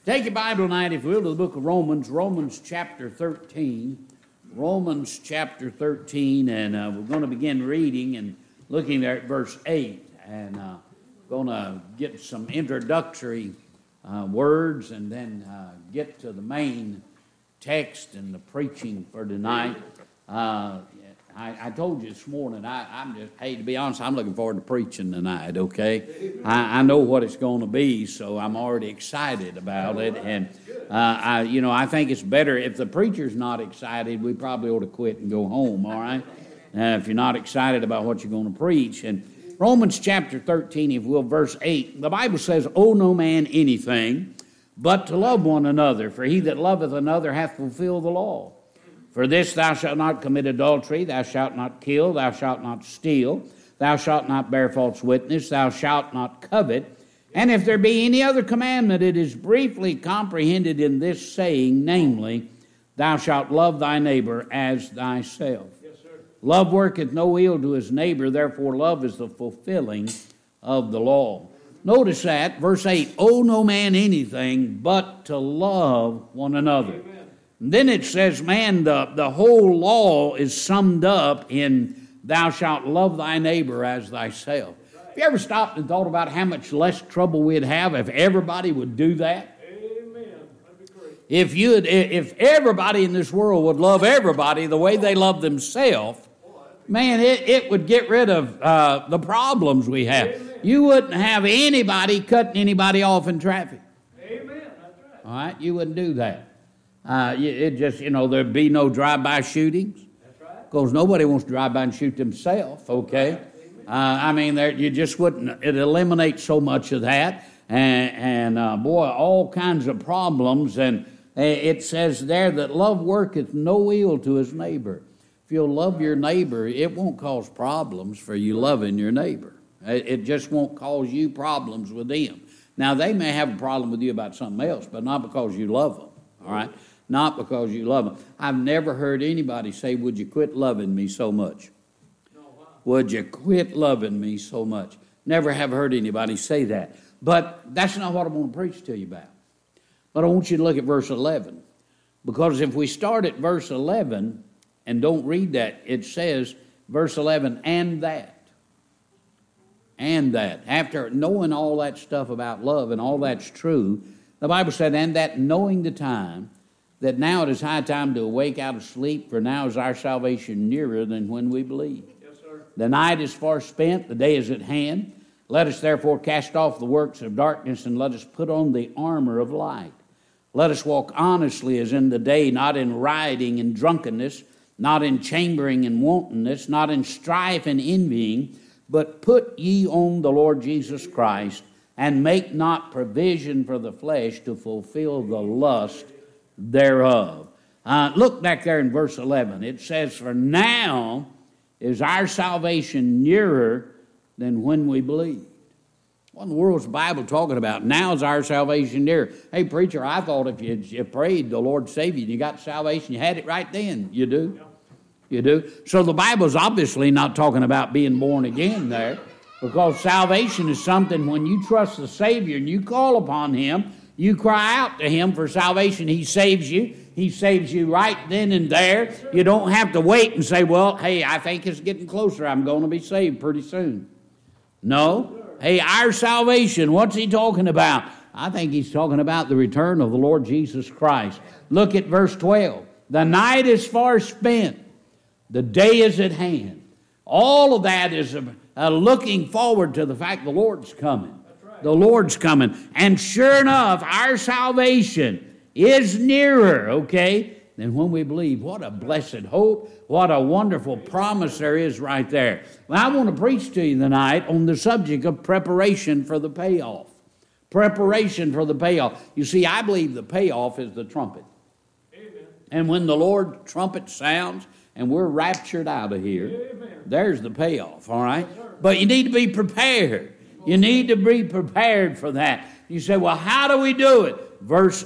Take your Bible tonight, if you will, to the book of Romans chapter 13. Romans chapter 13, and we're going to begin reading and looking there at verse 8. And going to get some introductory words and then get to the main text and the preaching for tonight. I told you this morning, hey, to be honest, I'm looking forward to preaching tonight, okay? I know what it's going to be, so I'm already excited about it. And, I think it's better if the preacher's not excited, we probably ought to quit and go home, all right? If you're not excited about what you're going to preach. And Romans chapter 13, if you will, verse 8, the Bible says, "Owe no man anything but to love one another, for he that loveth another hath fulfilled the law. For this, thou shalt not commit adultery, thou shalt not kill, thou shalt not steal, thou shalt not bear false witness, thou shalt not covet. And if there be any other commandment, it is briefly comprehended in this saying, namely, thou shalt love thy neighbor as thyself. Yes, sir. Love worketh no ill to his neighbor, therefore love is the fulfilling of the law." Notice that, verse 8, "Owe no man anything but to love one another." Amen. Then it says, man, the whole law is summed up in thou shalt love thy neighbor as thyself. Have you ever stopped and thought about how much less trouble we'd have if everybody would do that? Amen. That'd be great. If everybody in this world would love everybody the way they love themselves, man, it would get rid of the problems we have. Amen. You wouldn't have anybody cutting anybody off in traffic. Amen. That's right. All right? You wouldn't do that. There'd be no drive-by shootings. That's right. Because nobody wants to drive by and shoot themselves, okay? You just wouldn't. It eliminates so much of that. And all kinds of problems. And it says there that love worketh no ill to his neighbor. If you'll love your neighbor, it won't cause problems for you loving your neighbor. It just won't cause you problems with them. Now, they may have a problem with you about something else, but not because you love them, all right? Not because you love them. I've never heard anybody say, "Would you quit loving me so much? Would you quit loving me so much?" Never have heard anybody say that. But that's not what I want to preach to you about. But I want you to look at verse 11. Because if we start at verse 11 and don't read that, it says, verse 11, and that. After knowing all that stuff about love and all that's true, the Bible said, and that knowing the time, that now it is high time to awake out of sleep, for now is our salvation nearer than when we believed. Yes, sir. The night is far spent, the day is at hand. Let us therefore cast off the works of darkness, and let us put on the armor of light. Let us walk honestly as in the day, not in rioting and drunkenness, not in chambering and wantonness, not in strife and envying, but put ye on the Lord Jesus Christ, and make not provision for the flesh to fulfill the lust thereof. Look back there in verse 11. It says, for now is our salvation nearer than when we believed. What in the world is the Bible talking about? Now is our salvation nearer. Hey, preacher, I thought if you prayed the Lord save you and you got salvation, you had it right then. You do? You do? So the Bible's obviously not talking about being born again there, because salvation is something when you trust the Savior and you call upon Him, you cry out to Him for salvation. He saves you. He saves you right then and there. You don't have to wait and say, well, hey, I think it's getting closer. I'm going to be saved pretty soon. No. Hey, our salvation, what's He talking about? I think He's talking about the return of the Lord Jesus Christ. Look at verse 12. The night is far spent. The day is at hand. All of that is looking forward to the fact the Lord's coming. The Lord's coming. And sure enough, our salvation is nearer, okay, than when we believe. What a blessed hope. What a wonderful promise there is right there. Well, I want to preach to you tonight on the subject of preparation for the payoff. Preparation for the payoff. You see, I believe the payoff is the trumpet. Amen. And when the Lord trumpet sounds and we're raptured out of here, amen, there's the payoff, all right? Yes, but you need to be prepared. You need to be prepared for that. You say, well, how do we do it? Verse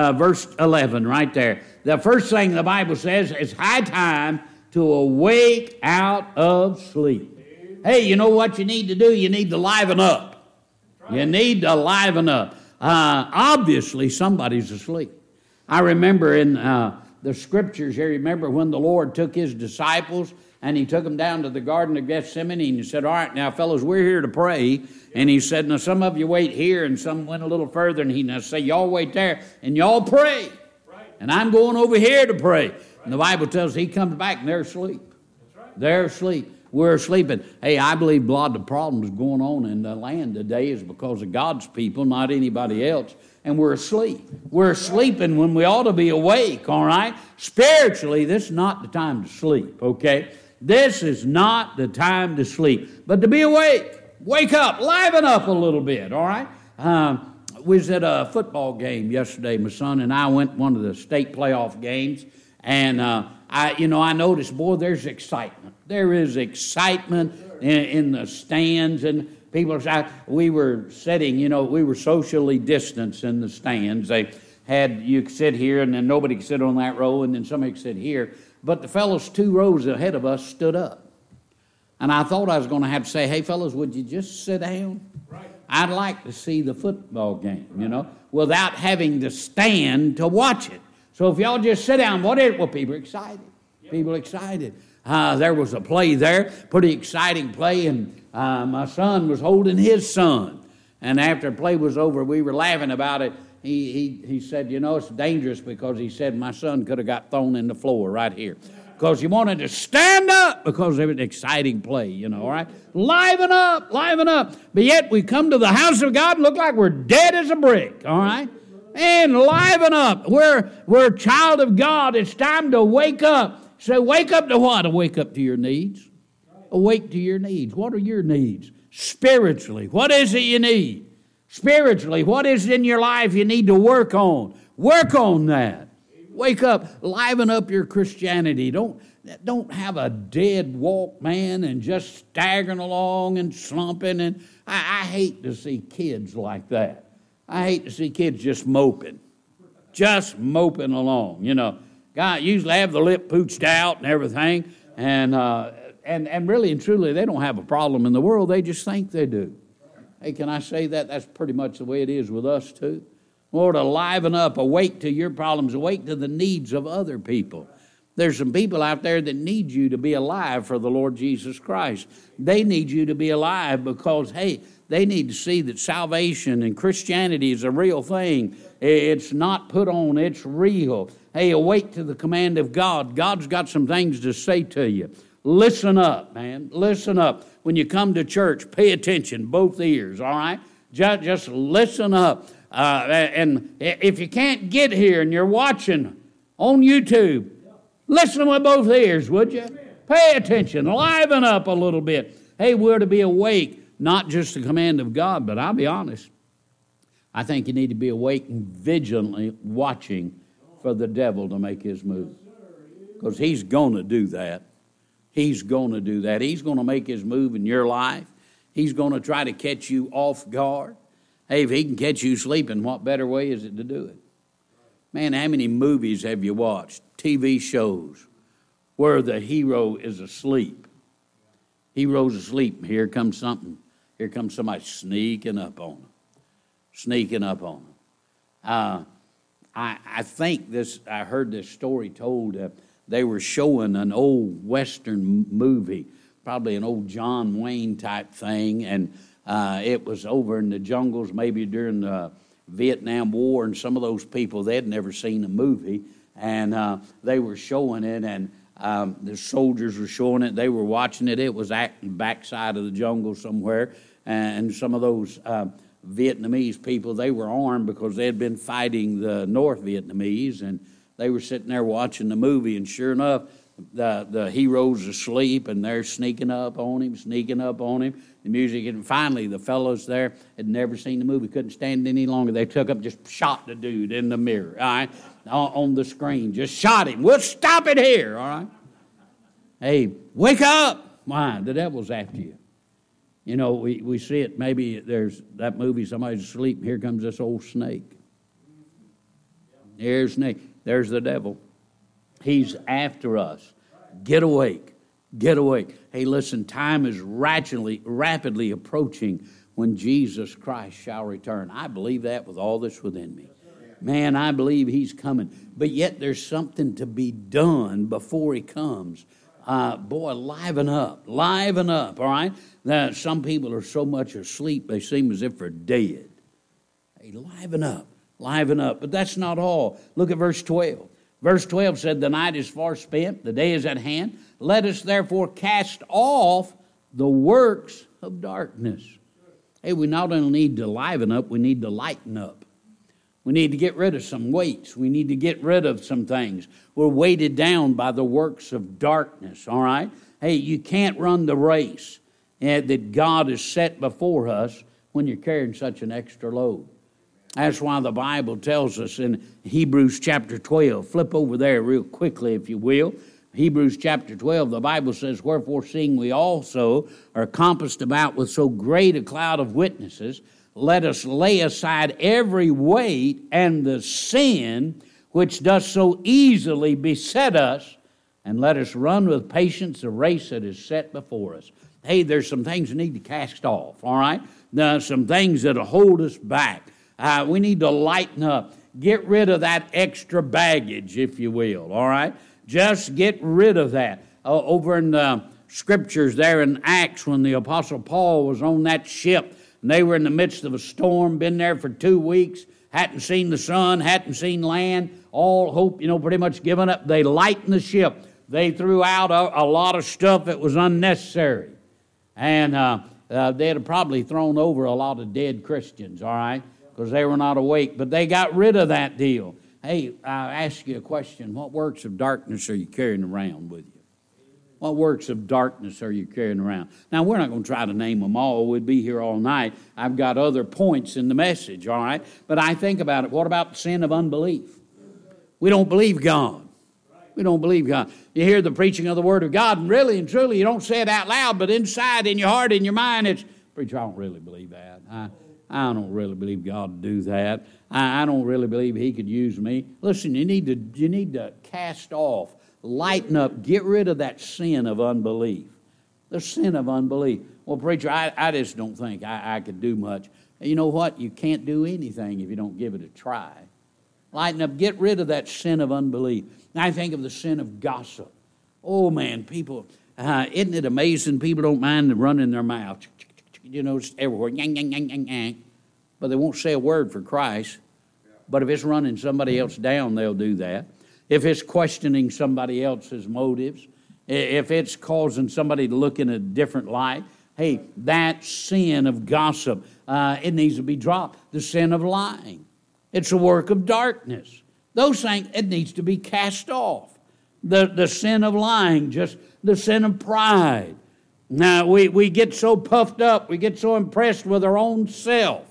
11 right there. The first thing the Bible says is high time to awake out of sleep. Hey, you know what you need to do? You need to liven up. You need to liven up. Obviously somebody's asleep. I remember in the scriptures here, remember when the Lord took his disciples and he took them down to the Garden of Gethsemane and he said, all right, now fellows, we're here to pray. And he said, now some of you wait here and some went a little further. And he said, y'all wait there and y'all pray. And I'm going over here to pray. And the Bible tells us he comes back and they're asleep. They're asleep. We're sleeping. Hey, I believe a lot of the problems going on in the land today is because of God's people, not anybody else. And we're asleep. We're sleeping when we ought to be awake, all right? Spiritually, this is not the time to sleep, okay? This is not the time to sleep. But to be awake, wake up, liven up a little bit, all right? We was at a football game yesterday. My son and I went one of the state playoff games. And I noticed, boy, there's excitement. There is excitement in the stands. And people, we were sitting, we were socially distanced in the stands. They had, you could sit here and then nobody could sit on that row and then somebody could sit here. But the fellows 2 rows ahead of us stood up. And I thought I was going to have to say, hey, fellows, would you just sit down? Right. I'd like to see the football game, without having to stand to watch it. So if y'all just sit down, people are excited. People excited. There was a play there, pretty exciting play, and my son was holding his son. And after the play was over, we were laughing about it. He said, it's dangerous because he said my son could have got thrown in the floor right here. Because he wanted to stand up because of an exciting play, all right? Liven up. But yet we come to the house of God and look like we're dead as a brick, all right? And liven up. We're a child of God. It's time to wake up. So wake up to what? Wake up to your needs. Awake to your needs. What are your needs? Spiritually, what is it you need? Spiritually, what is it in your life you need to work on? Work on that. Wake up. Liven up your Christianity. Don't have a dead walk, man, and just staggering along and slumping. And I hate to see kids like that. I hate to see kids just moping along, God usually have the lip pooched out and everything, and really and truly they don't have a problem in the world. They just think they do. Hey, can I say that? That's pretty much the way it is with us too. Lord, liven up, awake to your problems, awake to the needs of other people. There's some people out there that need you to be alive for the Lord Jesus Christ. They need you to be alive because, hey, they need to see that salvation and Christianity is a real thing. It's not put on, it's real. Hey, awake to the command of God. God's got some things to say to you. Listen up, man. Listen up. When you come to church, pay attention, both ears, all right? Just listen up. And if you can't get here and you're watching on YouTube, listen with both ears, would you? Pay attention. Liven up a little bit. Hey, we're to be awake. Not just the command of God, but I'll be honest. I think you need to be awake and vigilantly watching for the devil to make his move. Because he's going to do that. He's going to do that. He's going to make his move in your life. He's going to try to catch you off guard. Hey, if he can catch you sleeping, what better way is it to do it? Man, how many movies have you watched, TV shows, where the hero is asleep? Hero's asleep. Here comes something. Here comes somebody sneaking up on them. I think this, I heard this story told. They were showing an old Western movie, probably an old John Wayne type thing, and it was over in the jungles, maybe during the Vietnam War, and some of those people, they had never seen a movie, and they were showing it, and the soldiers were showing it. They were watching it. It was acting backside of the jungle somewhere. And some of those Vietnamese people, they were armed because they had been fighting the North Vietnamese. And they were sitting there watching the movie. And sure enough, the hero's asleep and they're sneaking up on him. The music. And finally, the fellows there had never seen the movie, couldn't stand it any longer. They took up, just shot the dude in the mirror, all right, on the screen. Just shot him. We'll stop it here, all right? Hey, wake up. Why? The devil's after you. We see it, maybe there's that movie, somebody's asleep, and here comes this old snake. Here's snake. There's the devil. He's after us. Get awake. Get awake. Hey, listen, time is rapidly approaching when Jesus Christ shall return. I believe that with all that's within me. Man, I believe he's coming. But yet there's something to be done before he comes. Boy, liven up, all right? Now, some people are so much asleep, they seem as if they're dead. Hey, liven up. But that's not all. Look at verse 12. Verse 12 said, the night is far spent, the day is at hand. Let us therefore cast off the works of darkness. Hey, we not only need to liven up, we need to lighten up. We need to get rid of some weights. We need to get rid of some things. We're weighted down by the works of darkness, all right? Hey, you can't run the race that God has set before us when you're carrying such an extra load. That's why the Bible tells us in Hebrews chapter 12, flip over there real quickly if you will. Hebrews chapter 12, the Bible says, wherefore seeing we also are compassed about with so great a cloud of witnesses, let us lay aside every weight and the sin which does so easily beset us, and let us run with patience the race that is set before us. Hey, there's some things we need to cast off, all right? There's some things that'll hold us back. We need to lighten up. Get rid of that extra baggage, if you will, all right? Just get rid of that. Over in the scriptures there in Acts, when the Apostle Paul was on that ship, and they were in the midst of a storm, been there for 2 weeks, hadn't seen the sun, hadn't seen land, all hope, pretty much given up. They lightened the ship. They threw out a lot of stuff that was unnecessary. And they had probably thrown over a lot of dead Christians, all right, because they were not awake. But they got rid of that deal. Hey, I ask you a question. What works of darkness are you carrying around with you? What works of darkness are you carrying around? Now, we're not going to try to name them all. We'd be here all night. I've got other points in the message, all right? But I think about it. What about the sin of unbelief? We don't believe God. We don't believe God. You hear the preaching of the Word of God, and really and truly, you don't say it out loud, but inside, in your heart, in your mind, it's, preacher, I don't really believe that. I don't really believe God would do that. I don't really believe He could use me. Listen, you need to cast off, lighten up, get rid of that sin of unbelief. The sin of unbelief. Well, preacher, I just don't think I could do much. You know what? You can't do anything if you don't give it a try. Lighten up, get rid of that sin of unbelief. Now I think of the sin of gossip. Oh, man, people, isn't it amazing? People don't mind running their mouth. Just everywhere. Yang, yang, yang, yang, yang. But they won't say a word for Christ. But if it's running somebody else down, they'll do that. If it's questioning somebody else's motives, if it's causing somebody to look in a different light, hey, that sin of gossip, it needs to be dropped. The sin of lying. It's a work of darkness. Those things, it needs to be cast off. The sin of lying, just the sin of pride. Now, we get so puffed up, we get so impressed with our own self,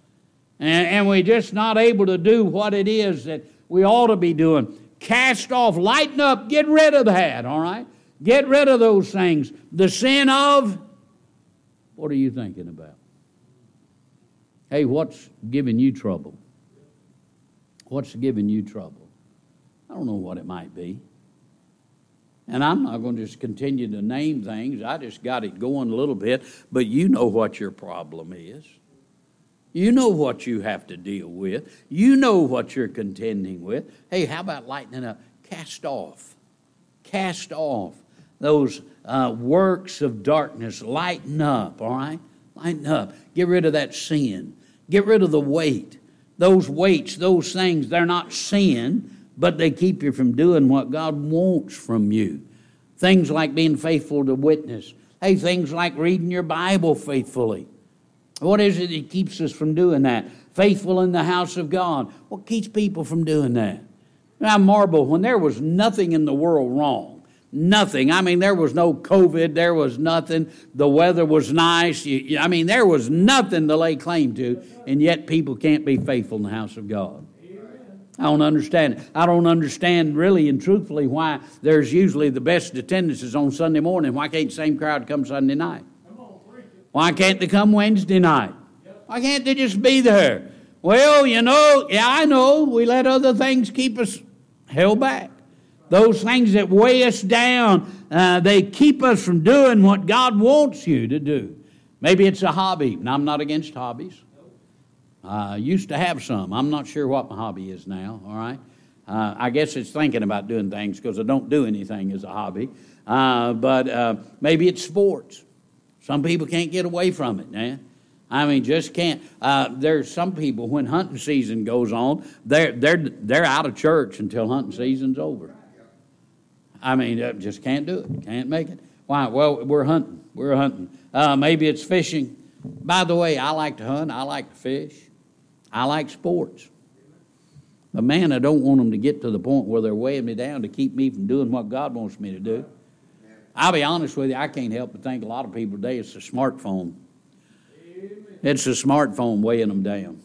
and we're just not able to do what it is that we ought to be doing. Cast off, lighten up, get rid of that, all right? Get rid of those things. The sin of, what are you thinking about? Hey, what's giving you trouble? What's giving you trouble? I don't know what it might be. And I'm not going to just continue to name things. I just got it going a little bit. But you know what your problem is. You know what you have to deal with. You know what you're contending with. Hey, how about lightening up? Cast off. Cast off those works of darkness. Lighten up, all right? Lighten up. Get rid of that sin. Get rid of the weight. Those weights, those things, they're not sin, but they keep you from doing what God wants from you. Things like being faithful to witness. Hey, things like reading your Bible faithfully. What is it that keeps us from doing that? Faithful in the house of God. What keeps people from doing that? I marvel when there was nothing in the world wrong. Nothing. I mean, there was no COVID. There was nothing. The weather was nice. There was nothing to lay claim to, and yet people can't be faithful in the house of God. I don't understand it. I don't understand really and truthfully why there's usually the best attendances on Sunday morning. Why can't the same crowd come Sunday night? Why can't they come Wednesday night? Why can't they just be there? Well, I know we let other things keep us held back. Those things that weigh us down, they keep us from doing what God wants you to do. Maybe it's a hobby, and I'm not against hobbies. I used to have some. I'm not sure what my hobby is now, all right? I guess it's thinking about doing things because I don't do anything as a hobby. But maybe it's sports. Some people can't get away from it, man. I mean, just can't. There's some people, when hunting season goes on, they're out of church until hunting season's over. I mean, just can't do it. Can't make it. Why? Well, we're hunting. We're hunting. Maybe it's fishing. By the way, I like to hunt. I like to fish. I like sports. But, man, I don't want them to get to the point where they're weighing me down to keep me from doing what God wants me to do. I'll be honest with you, I can't help but think a lot of people today it's the smartphone. It's the smartphone weighing them down.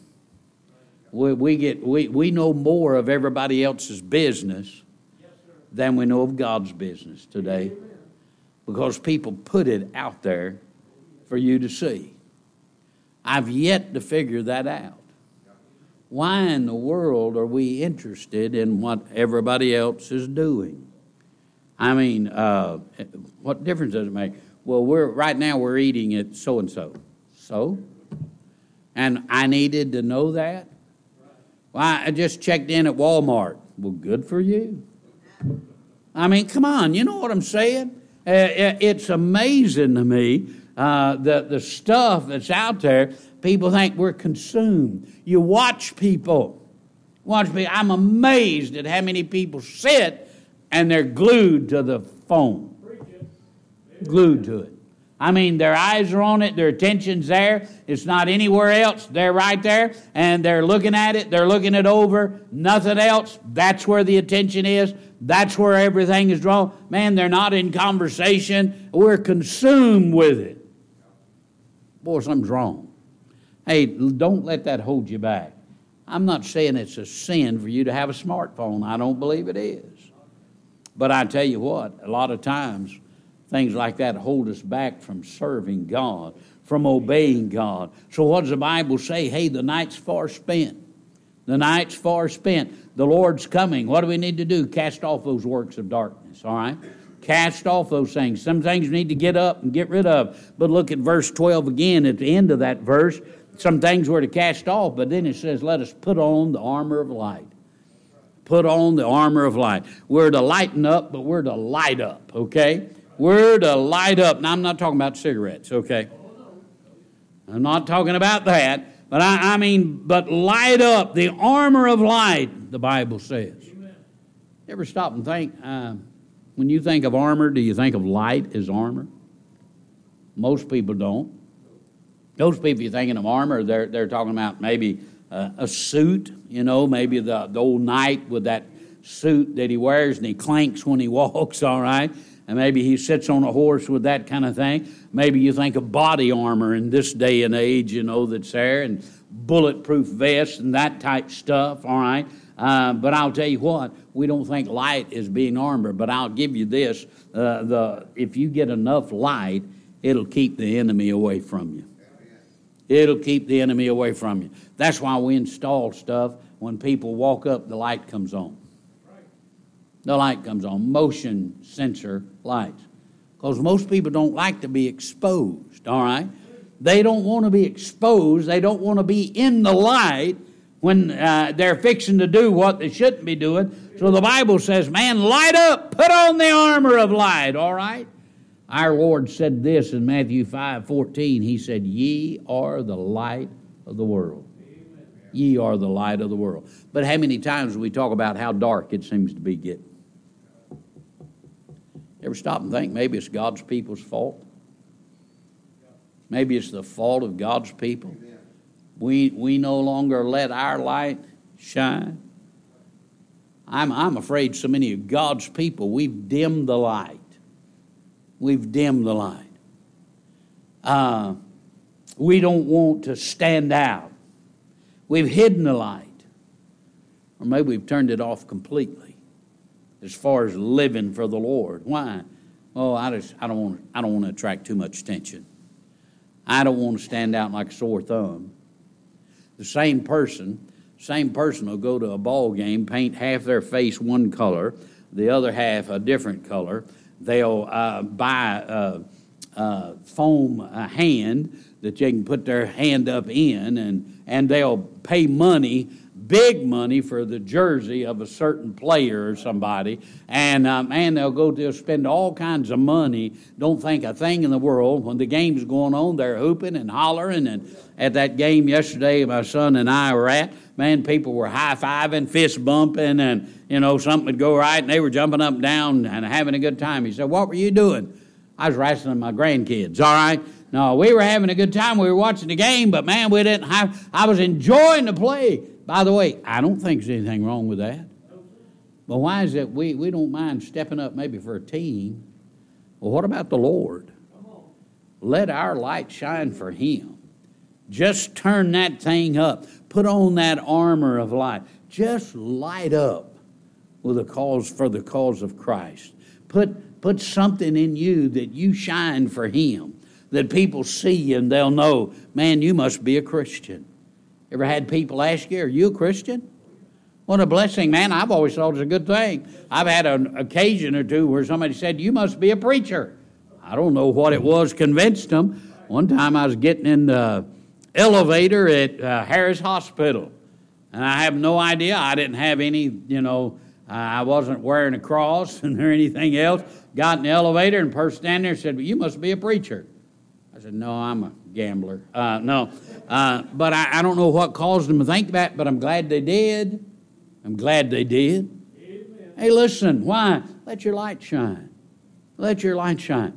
We know more of everybody else's business than we know of God's business today because people put it out there for you to see. I've yet to figure that out. Why in the world are we interested in what everybody else is doing? I mean, what difference does it make? Well, right now we're eating at so-and-so. So? And I needed to know that? Well, I just checked in at Walmart. Well, good for you. I mean, come on, you know what I'm saying? It's amazing to me that the stuff that's out there, people think we're consumed. You watch people. I'm amazed at how many people sit and they're glued to the phone. Glued to it. I mean, their eyes are on it. Their attention's there. It's not anywhere else. They're right there, and they're looking at it. They're looking it over. Nothing else. That's where the attention is. That's where everything is drawn. Man, they're not in conversation. We're consumed with it. Boy, something's wrong. Hey, don't let that hold you back. I'm not saying it's a sin for you to have a smartphone. I don't believe it is. But I tell you what, a lot of times, things like that hold us back from serving God, from obeying God. So what does the Bible say? Hey, the night's far spent. The night's far spent. The Lord's coming. What do we need to do? Cast off those works of darkness, all right? Cast off those things. Some things we need to get up and get rid of. But look at verse 12 again at the end of that verse. Some things we're to cast off, but then it says, let us put on the armor of light. Put on the armor of light. We're to lighten up, but we're to light up, okay? We're to light up. Now, I'm not talking about cigarettes, okay? I'm not talking about that. But I mean, but light up, the armor of light, the Bible says. Amen. You ever stop and think, when you think of armor, do you think of light as armor? Most people don't. Those people you're thinking of armor, they're talking about maybe a suit, you know, maybe the old knight with that suit that he wears and he clanks when he walks, all right? And maybe he sits on a horse with that kind of thing. Maybe you think of body armor in this day and age, you know, that's there, and bulletproof vests and that type stuff, all right? But I'll tell you what, we don't think light is being armor, but I'll give you this. If you get enough light, it'll keep the enemy away from you. It'll keep the enemy away from you. That's why we install stuff. When people walk up, the light comes on. The light comes on, motion sensor lights. Because most people don't like to be exposed, all right? They don't want to be exposed. They don't want to be in the light when they're fixing to do what they shouldn't be doing. So the Bible says, man, light up, put on the armor of light, all right? Our Lord said this in Matthew 5:14. He said, ye are the light of the world. Amen. Ye are the light of the world. But how many times do we talk about how dark it seems to be getting? Ever stop and think maybe it's God's people's fault? Maybe it's the fault of God's people. We no longer let our light shine. I'm afraid so many of God's people, we've dimmed the light. We've dimmed the light. We don't want to stand out. We've hidden the light. Or maybe we've turned it off completely as far as living for the Lord. Why? Oh, I don't want to attract too much attention. I don't want to stand out like a sore thumb. The same person will go to a ball game, paint half their face one color, the other half a different color. They'll buy foam hand that they can put their hand up in, and they'll pay money, big money, for the jersey of a certain player or somebody. And, man, they'll spend all kinds of money, don't think a thing in the world. When the game's going on, they're hooping and hollering. And at that game yesterday my son and I were at, man, people were high-fiving, fist bumping, and, something would go right, and they were jumping up and down and having a good time. He said, "What were you doing?" "I was wrestling my grandkids." "All right." "No, we were having a good time. We were watching the game, but, man, I was enjoying the play." By the way, I don't think there's anything wrong with that. But why is it we don't mind stepping up maybe for a team? Well, what about the Lord? Let our light shine for Him. Just turn that thing up. Put on that armor of light. Just light up with for the cause of Christ. Put something in you that you shine for Him, that people see and they'll know, man, you must be a Christian. Ever had people ask you, "Are you a Christian?" What a blessing, man. I've always thought it's a good thing. I've had an occasion or two where somebody said, "You must be a preacher." I don't know what it was convinced them. One time I was getting in the elevator at Harris Hospital, and I have no idea. I didn't have any, I wasn't wearing a cross or anything else. Got in the elevator, and the person standing there said, "Well, you must be a preacher." I said, "No, I'm a gambler." No. But I don't know what caused them to think that, but I'm glad they did. I'm glad they did. Amen. Hey, listen, why? Let your light shine. Let your light shine.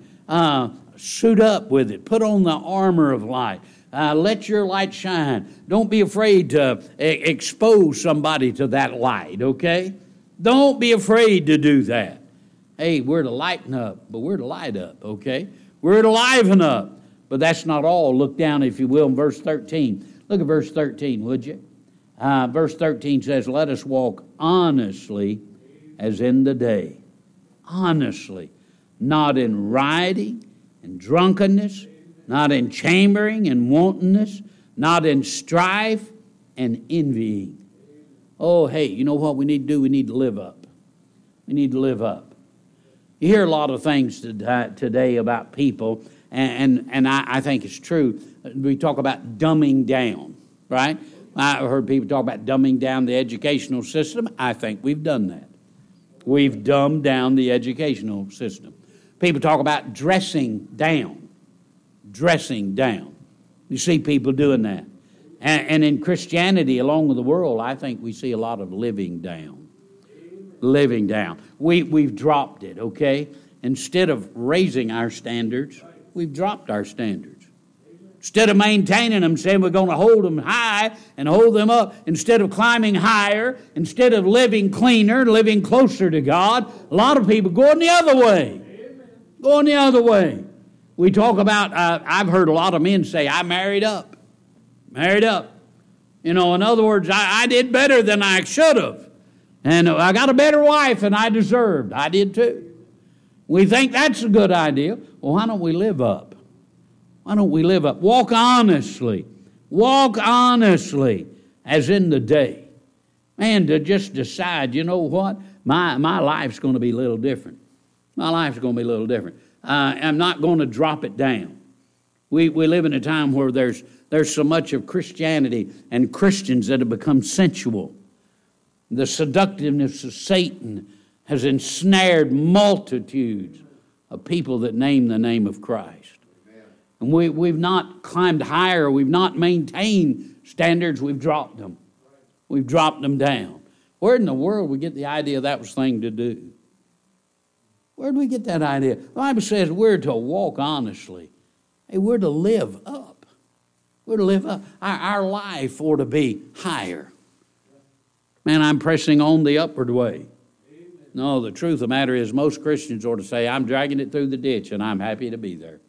Suit up with it. Put on the armor of light. Let your light shine. Don't be afraid to expose somebody to that light, okay? Don't be afraid to do that. Hey, we're to lighten up, but we're to light up, okay? We're to liven up. But that's not all. Look down, if you will, in verse 13. Look at verse 13, would you? Verse 13 says, "Let us walk honestly as in the day." Honestly. Not in rioting and drunkenness, not in chambering and wantonness, not in strife and envying. Oh, hey, you know what we need to do? We need to live up. We need to live up. You hear a lot of things today about people, and I think it's true. We talk about dumbing down, right? I've heard people talk about dumbing down the educational system. I think we've done that. We've dumbed down the educational system. People talk about dressing down. Dressing down. You see people doing that. And in Christianity, along with the world, I think we see a lot of living down. Living down. We've dropped it, okay? Instead of raising our standards, we've dropped our standards. Instead of maintaining them, saying we're going to hold them high and hold them up, instead of climbing higher, instead of living cleaner, living closer to God, a lot of people going the other way. Going the other way. We talk about, I've heard a lot of men say, "I married up. Married up." In other words, I did better than I should have. And I got a better wife than I deserved. I did too. We think that's a good idea. Well, why don't we live up? Why don't we live up? Walk honestly. Walk honestly as in the day. Man, to just decide, you know what? My life's going to be a little different. My life's going to be a little different. I'm not going to drop it down. We live in a time where there's so much of Christianity and Christians that have become sensual. The seductiveness of Satan has ensnared multitudes of people that name the name of Christ. And we've not climbed higher. We've not maintained standards. We've dropped them. We've dropped them down. Where in the world we get the idea that was the thing to do? Where do we get that idea? The Bible says we're to walk honestly. Hey, we're to live up. We're to live up. Our life ought to be higher. Man, I'm pressing on the upward way. No, the truth of the matter is most Christians ought to say, "I'm dragging it through the ditch and I'm happy to be there."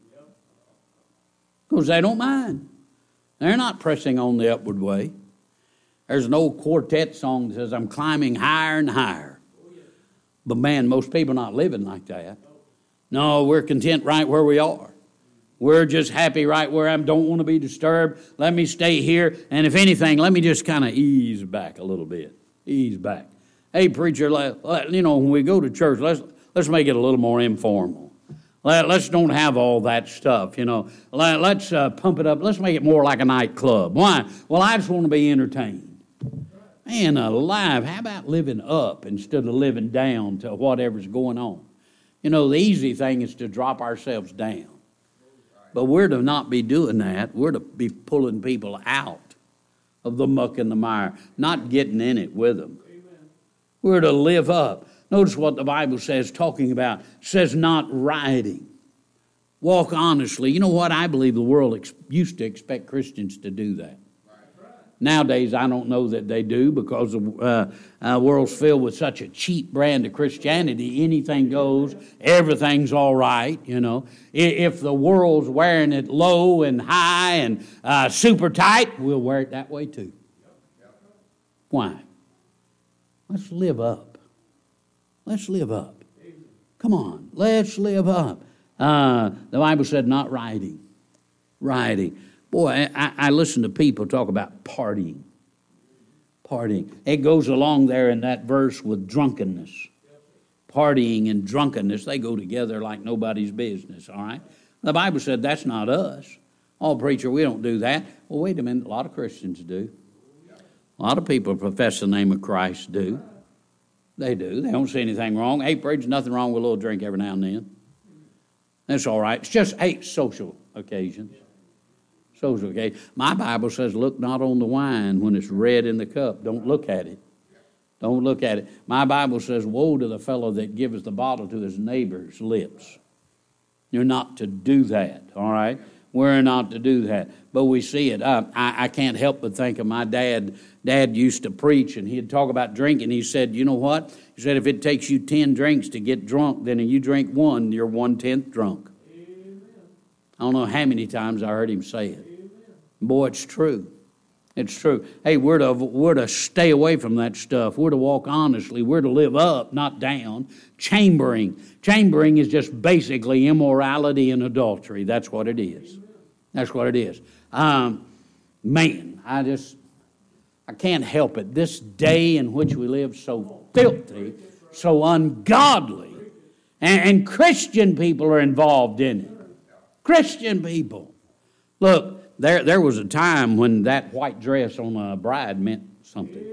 Because they don't mind. They're not pressing on the upward way. There's an old quartet song that says, "I'm climbing higher and higher." But man, most people are not living like that. No, we're content right where we are. We're just happy right where I am. Don't want to be disturbed. Let me stay here. And if anything, let me just kind of ease back a little bit. Ease back. Hey, preacher, when we go to church, let's make it a little more informal. Let's don't have all that stuff, you know. Let's pump it up. Let's make it more like a nightclub. Why? Well, I just want to be entertained. Man alive, how about living up instead of living down to whatever's going on? You know, the easy thing is to drop ourselves down. But we're to not be doing that. We're to be pulling people out of the muck and the mire, not getting in it with them. We're to live up. Notice what the Bible says, talking about, says not rioting. Walk honestly. You know what? I believe the world used to expect Christians to do that. Nowadays, I don't know that they do, because the world's filled with such a cheap brand of Christianity. Anything goes, everything's all right, you know. If the world's wearing it low and high and super tight, we'll wear it that way too. Why? Let's live up. Let's live up. Come on, let's live up. The Bible said not rioting. Rioting. Boy, I listen to people talk about partying. Partying. It goes along there in that verse with drunkenness. Partying and drunkenness, they go together like nobody's business, all right? The Bible said that's not us. Oh, preacher, we don't do that. Well, wait a minute, a lot of Christians do. A lot of people profess the name of Christ do. They do. They don't see anything wrong. Hey, preacher, nothing wrong with a little drink every now and then. That's all right. It's just, social occasions. Social occasions. My Bible says, look not on the wine when it's red in the cup. Don't look at it. Don't look at it. My Bible says, woe to the fellow that giveth the bottle to his neighbor's lips. You're not to do that, all right? We're not to do that. But we see it. I can't help but think of my dad. Dad used to preach, and he'd talk about drinking. He said, you know what? He said, if it takes you 10 drinks to get drunk, then if you drink one, you're 1/10 drunk. Amen. I don't know how many times I heard him say it. Amen. Boy, it's true. It's true. Hey, we're to stay away from that stuff. We're to walk honestly. We're to live up, not down. Chambering. Chambering is just basically immorality and adultery. That's what it is. That's what it is. Man, I can't help it. This day in which we live, so filthy, so ungodly, and Christian people are involved in it. Christian people. Look, there was a time when that white dress on a bride meant something.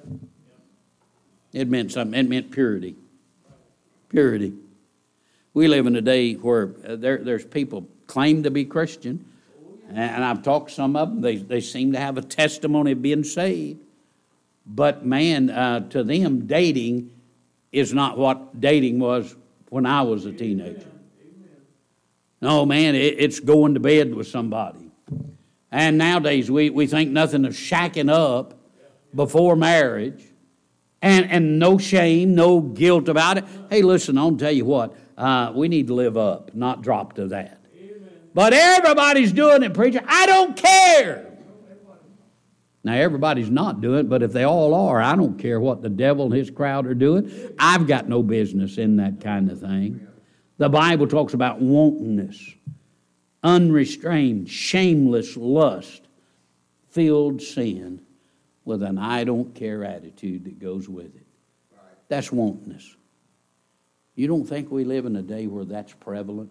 It meant something. It meant purity. Purity. We live in a day where there's people claim to be Christian, and I've talked to some of them. They seem to have a testimony of being saved. But man, to them, dating is not what dating was when I was a teenager. No, man, it's going to bed with somebody. And nowadays, we think nothing of shacking up before marriage. And no shame, no guilt about it. Hey, listen, I'll tell you what. We need to live up, not drop to that. But everybody's doing it, preacher. I don't care. Now, everybody's not doing it, but if they all are, I don't care what the devil and his crowd are doing. I've got no business in that kind of thing. The Bible talks about wantonness, unrestrained, shameless lust, filled sin with an I don't care attitude that goes with it. That's wantonness. You don't think we live in a day where that's prevalent?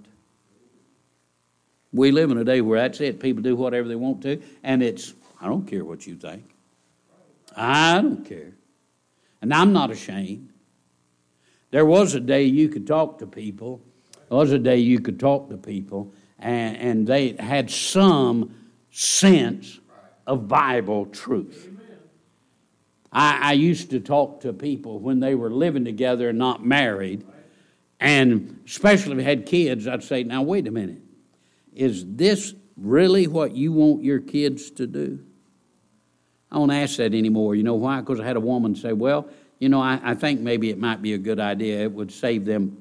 We live in a day where that's it. People do whatever they want to, and it's, I don't care what you think. I don't care. And I'm not ashamed. There was a day you could talk to people. There was a day you could talk to people, and they had some sense of Bible truth. I used to talk to people when they were living together and not married, and especially if they had kids, I'd say, now wait a minute. Is this really what you want your kids to do? I don't ask that anymore. You know why? Because I had a woman say, well, you know, I think maybe it might be a good idea. It would save them.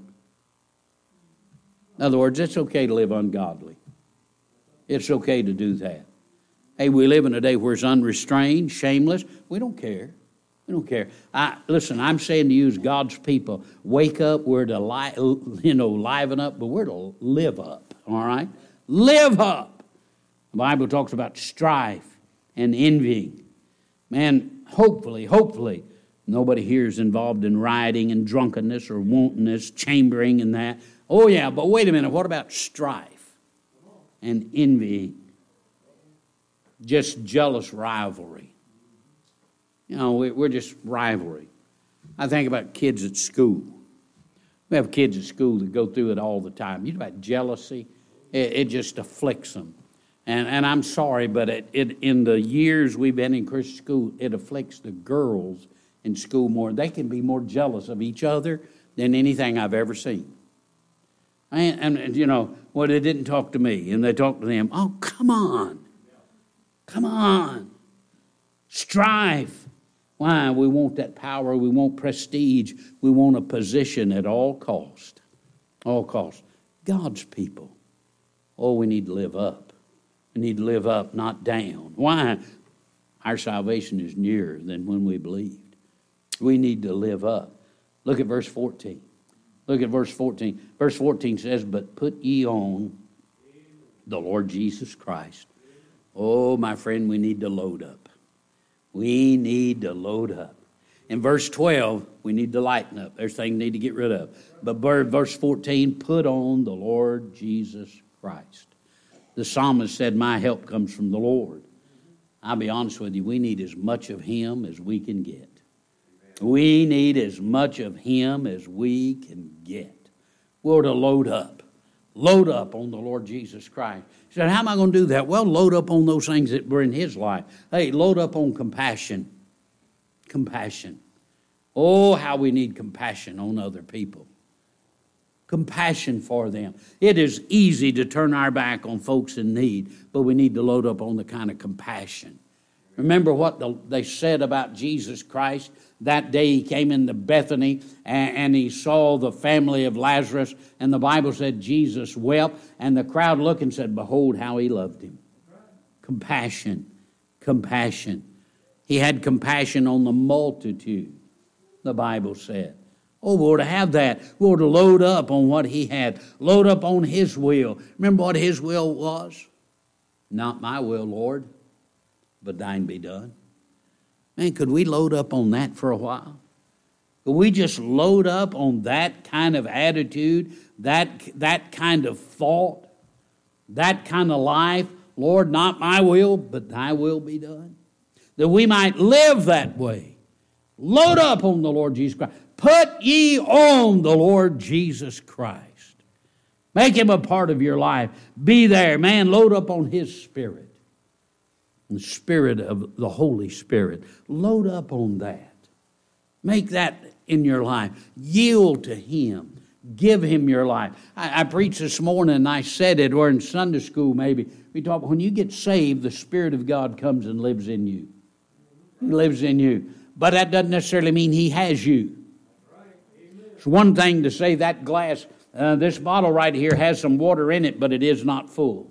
In other words, it's okay to live ungodly. It's okay to do that. Hey, we live in a day where it's unrestrained, shameless. We don't care. We don't care. Listen, I'm saying to you as God's people, wake up. We're to liven up, but we're to live up, all right? Live up. The Bible talks about strife and envying. Man, hopefully, nobody here is involved in rioting and drunkenness or wantonness, chambering and that. Oh, yeah, but wait a minute. What about strife and envy? Just jealous rivalry. You know, we're just rivalry. I think about kids at school. We have kids at school that go through it all the time. You know about jealousy? It just afflicts them. And I'm sorry, but in the years we've been in Christian school, it afflicts the girls in school more. They can be more jealous of each other than anything I've ever seen. And you know, well, they didn't talk to me, and they talked to them. Oh, come on. Come on. Strife. Why? We want that power. We want prestige. We want a position at all cost. All cost. God's people. Oh, we need to live up. We need to live up, not down. Why? Our salvation is nearer than when we believed. We need to live up. Look at verse 14. Look at verse 14. Verse 14 says, but put ye on the Lord Jesus Christ. Oh, my friend, we need to load up. We need to load up. In verse 12, we need to lighten up. There's things we need to get rid of. But verse 14, put on the Lord Jesus Christ. The psalmist said, my help comes from the Lord. I'll be honest with you, we need as much of Him as we can get. We need as much of Him as we can get. We're to load up. Load up on the Lord Jesus Christ. He said, how am I going to do that? Well, load up on those things that were in His life. Hey, load up on compassion. Compassion. Oh, how we need compassion on other people. Compassion for them. It is easy to turn our back on folks in need, but we need to load up on the kind of compassion. Remember what they said about Jesus Christ? That day He came into Bethany and He saw the family of Lazarus, and the Bible said Jesus wept, and the crowd looked and said, behold how He loved him. Compassion. Compassion. He had compassion on the multitude, the Bible said. Oh, we're to have that. We're to load up on what He had. Load up on His will. Remember what His will was? Not my will, Lord, but thine be done. Man, could we load up on that for a while? Could we just load up on that kind of attitude, that kind of thought, that kind of life? Lord, not my will, but thy will be done. That we might live that way. Load up on the Lord Jesus Christ. Put ye on the Lord Jesus Christ. Make Him a part of your life. Be there. Man, load up on His Spirit. The Spirit of the Holy Spirit. Load up on that. Make that in your life. Yield to Him. Give Him your life. I preached this morning and I said it, or in Sunday school maybe. We talk about when you get saved, the Spirit of God comes and lives in you. He lives in you. But that doesn't necessarily mean He has you. It's one thing to say that glass, this bottle right here has some water in it, but it is not full.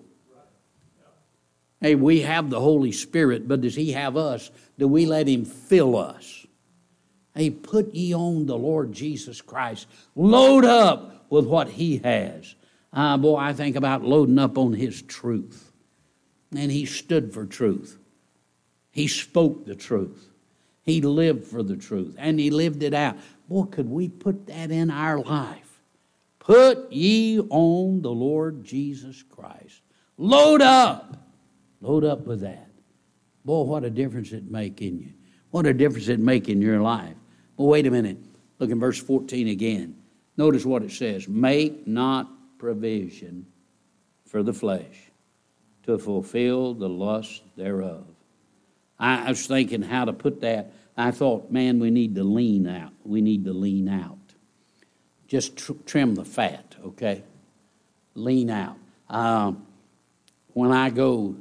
Hey, we have the Holy Spirit, but does He have us? Do we let Him fill us? Hey, put ye on the Lord Jesus Christ. Load up with what He has. Boy, I think about loading up on His truth. And He stood for truth. He spoke the truth. He lived for the truth. And He lived it out. Boy, could we put that in our life? Put ye on the Lord Jesus Christ. Load up. Load up with that. Boy, what a difference it'd make in you. What a difference it'd make in your life. Well, wait a minute. Look in verse 14 again. Notice what it says. Make not provision for the flesh to fulfill the lust thereof. I was thinking how to put that. I thought, man, we need to lean out. We need to lean out. Just trim the fat, okay? Lean out. When I go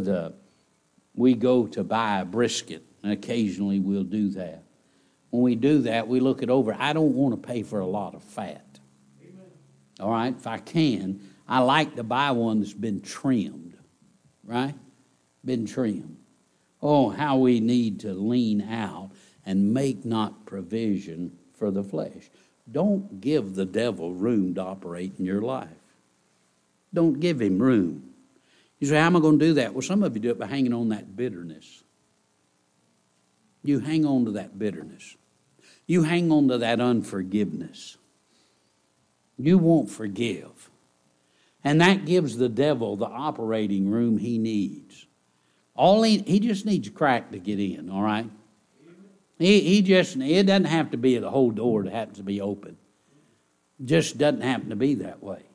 we go to buy a brisket, and occasionally we'll do that. When we do that, we look it over. I don't want to pay for a lot of fat. Amen. All right? If I can, I like to buy one that's been trimmed, right? Been trimmed. Oh, how we need to lean out and make not provision for the flesh. Don't give the devil room to operate in your life. Don't give him room. You say, how am I going to do that? Well, some of you do it by hanging on that bitterness. You hang on to that bitterness. You hang on to that unforgiveness. You won't forgive. And that gives the devil the operating room he needs. He just needs a crack to get in, all right? It doesn't have to be the whole door that happens to be open. Just doesn't happen to be that way.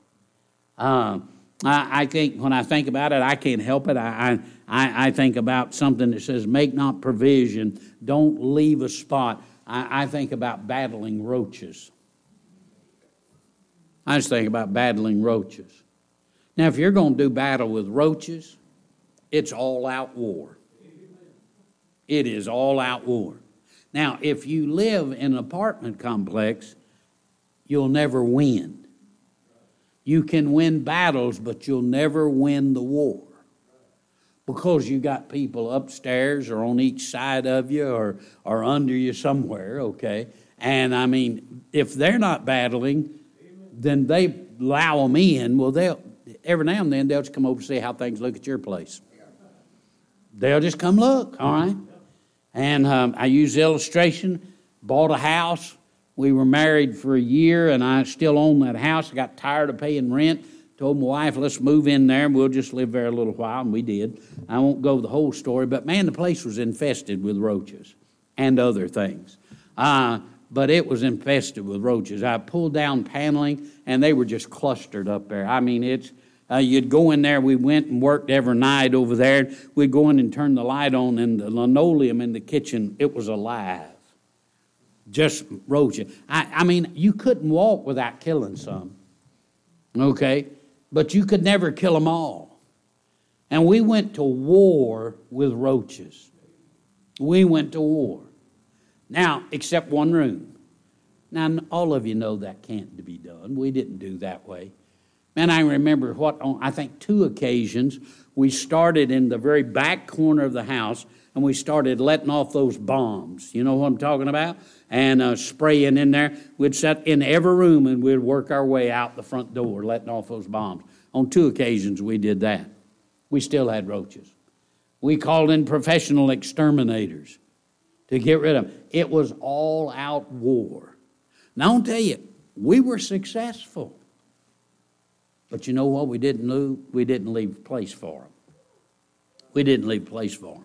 I think when I think about it, I can't help it. I think about something that says, make not provision, don't leave a spot. I think about battling roaches. I just think about battling roaches. Now, if you're going to do battle with roaches, it's all-out war. It is all-out war. Now, if you live in an apartment complex, you'll never win. You can win battles, but you'll never win the war. Because you got people upstairs or on each side of you or under you somewhere, okay? And, I mean, if they're not battling, then they allow them in. Well, every now and then they'll just come over and see how things look at your place. They'll just come look, all right? And I use the illustration, bought a house. We were married for a year, and I still own that house. I got tired of paying rent. Told my wife, let's move in there, and we'll just live there a little while, and we did. I won't go the whole story, but, man, the place was infested with roaches and other things. But it was infested with roaches. I pulled down paneling, and they were just clustered up there. I mean, you'd go in there. We went and worked every night over there. We'd go in and turn the light on, and the linoleum in the kitchen, it was alive. Just roaches. I mean, you couldn't walk without killing some, okay? But you could never kill them all. And we went to war with roaches. We went to war. Now, except one room. Now, all of you know that can't be done. We didn't do that way. Man, I remember on, I think, 2 occasions, we started in the very back corner of the house, and we started letting off those bombs. You know what I'm talking about? And spraying in there. We'd sit in every room, and we'd work our way out the front door, letting off those bombs. On 2 occasions, we did that. We still had roaches. We called in professional exterminators to get rid of them. It was all-out war. Now, I'll tell you, we were successful. But you know what we didn't do? We didn't leave a place for them. We didn't leave a place for them.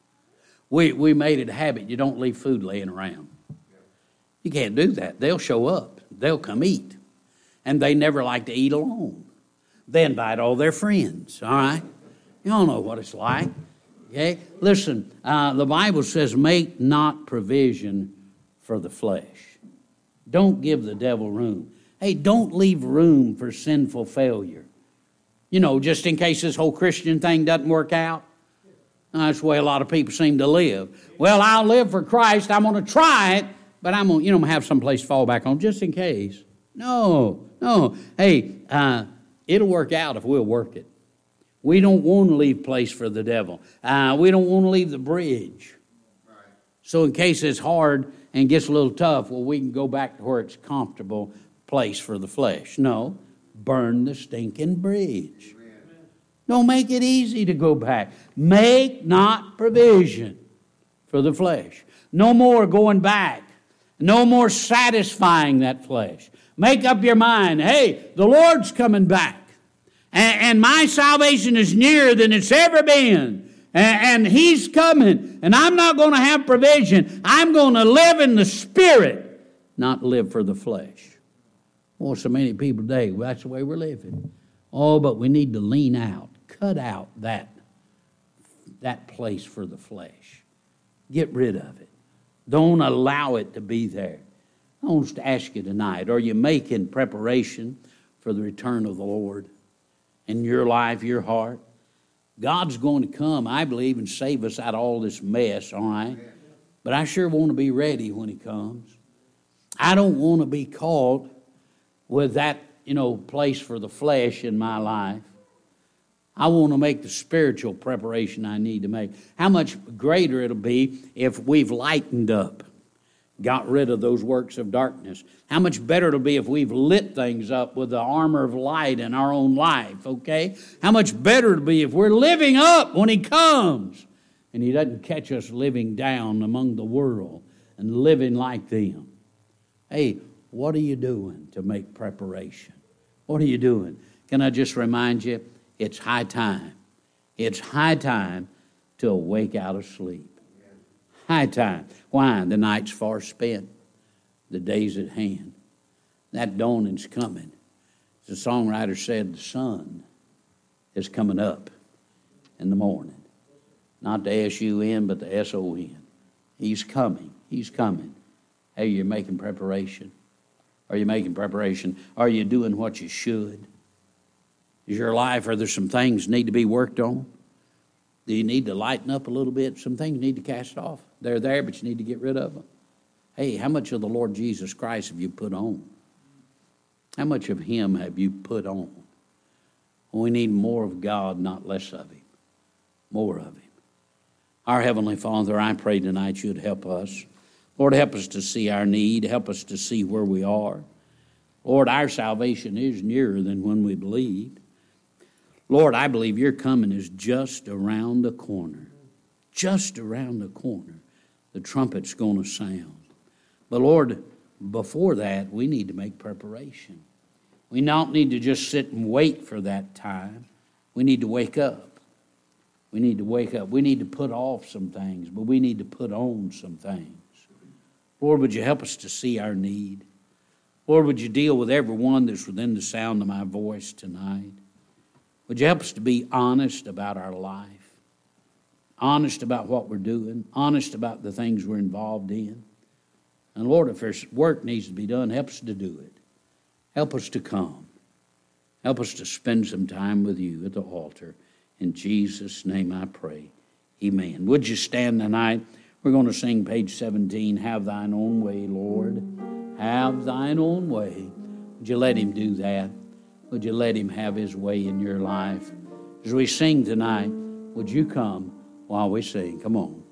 We made it a habit. You don't leave food laying around. You can't do that. They'll show up. They'll come eat. And they never like to eat alone. They invite all their friends, all right? You all know what it's like. Okay? Listen, the Bible says, make not provision for the flesh. Don't give the devil room. Hey, don't leave room for sinful failure. You know, just in case this whole Christian thing doesn't work out. That's the way a lot of people seem to live. Well, I'll live for Christ. I'm going to try it, but I'm going to have some place to fall back on just in case. No. Hey, it'll work out if we'll work it. We don't want to leave place for the devil. We don't want to leave the bridge. Right. So in case it's hard and gets a little tough, well, we can go back to where it's comfortable place for the flesh. No, burn the stinking bridge. Amen. Don't make it easy to go back. Make not provision for the flesh. No more going back. No more satisfying that flesh. Make up your mind, hey, the Lord's coming back. And my salvation is nearer than it's ever been. And He's coming. And I'm not going to have provision. I'm going to live in the Spirit, not live for the flesh. Well, so many people today, well, that's the way we're living. Oh, but we need to lean out. Cut out that place for the flesh. Get rid of it. Don't allow it to be there. I want to ask you tonight, are you making preparation for the return of the Lord in your life, your heart? God's going to come, I believe, and save us out of all this mess, all right? But I sure want to be ready when He comes. I don't want to be caught with that, place for the flesh in my life. I want to make the spiritual preparation I need to make. How much greater it'll be if we've lightened up, got rid of those works of darkness. How much better it'll be if we've lit things up with the armor of light in our own life, okay? How much better it'll be if we're living up when He comes and He doesn't catch us living down among the world and living like them. Hey, What are you doing to make preparation? What are you doing? Can I just remind you, it's high time. It's high time to awake out of sleep. High time. Why? The night's far spent. The day's at hand. That dawning's coming. As the songwriter said, the sun is coming up in the morning. Not the S-U-N, but the S-O-N. He's coming. He's coming. Hey, you're making preparation. Are you making preparation? Are you doing what you should? Is your life, are there some things need to be worked on? Do you need to lighten up a little bit? Some things need to cast off. They're there, but you need to get rid of them. Hey, how much of the Lord Jesus Christ have you put on? How much of Him have you put on? We need more of God, not less of Him. More of Him. Our Heavenly Father, I pray tonight You'd help us. Lord, help us to see our need. Help us to see where we are. Lord, our salvation is nearer than when we believed. Lord, I believe Your coming is just around the corner. Just around the corner. The trumpet's going to sound. But Lord, before that, we need to make preparation. We don't need to just sit and wait for that time. We need to wake up. We need to wake up. We need to put off some things, but we need to put on some things. Lord, would You help us to see our need? Lord, would You deal with everyone that's within the sound of my voice tonight? Would You help us to be honest about our life? Honest about what we're doing? Honest about the things we're involved in? And Lord, if there's work needs to be done, help us to do it. Help us to come. Help us to spend some time with You at the altar. In Jesus' name I pray. Amen. Would you stand tonight? We're going to sing page 17, Have Thine Own Way, Lord. Have Thine Own Way. Would you let Him do that? Would you let Him have His way in your life? As we sing tonight, would you come while we sing? Come on.